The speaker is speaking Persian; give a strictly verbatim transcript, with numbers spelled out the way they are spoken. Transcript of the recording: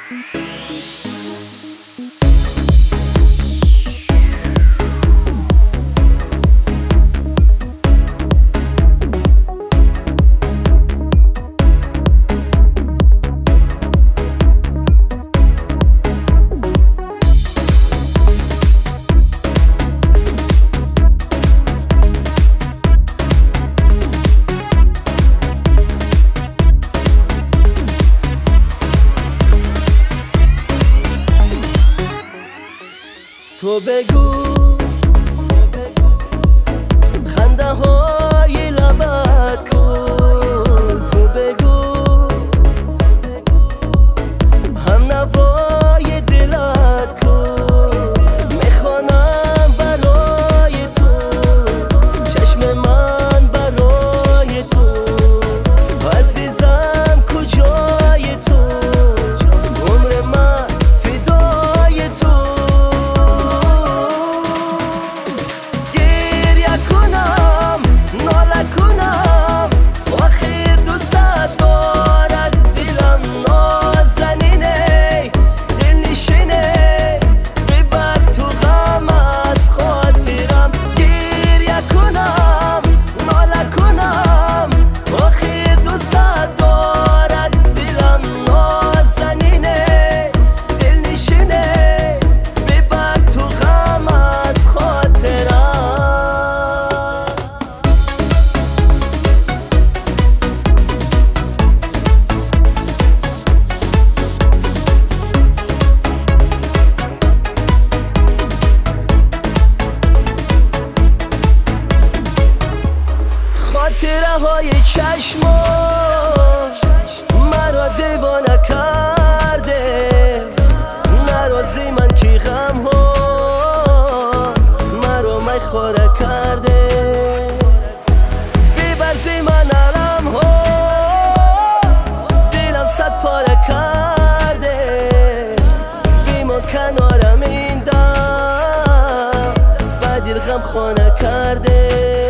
تو بگو خنده های لبت کن، تو بگو هم نوای دلت کن. میخوانم برای تو چشم من برای تو، عزیزم کجای تو، عمر من فدای تو. کنم ناله کنم آخر دوستت دارد دلم، نازنینه دل نشینه ببر تو غم از خاطرم. گریه کنم ناله کنم آخر دوستت دارد دلم، نازنینه دل نشینه ببر تو غم از خاطرم. خاطره های چشمات مرا دیوانه کرده، نرازی من کی غم ها مرا میخواره کرده. بیبرزی من علم ها دلم صد پاره کرده، ایمان کنارم این دم بدیر غم خانه کرده.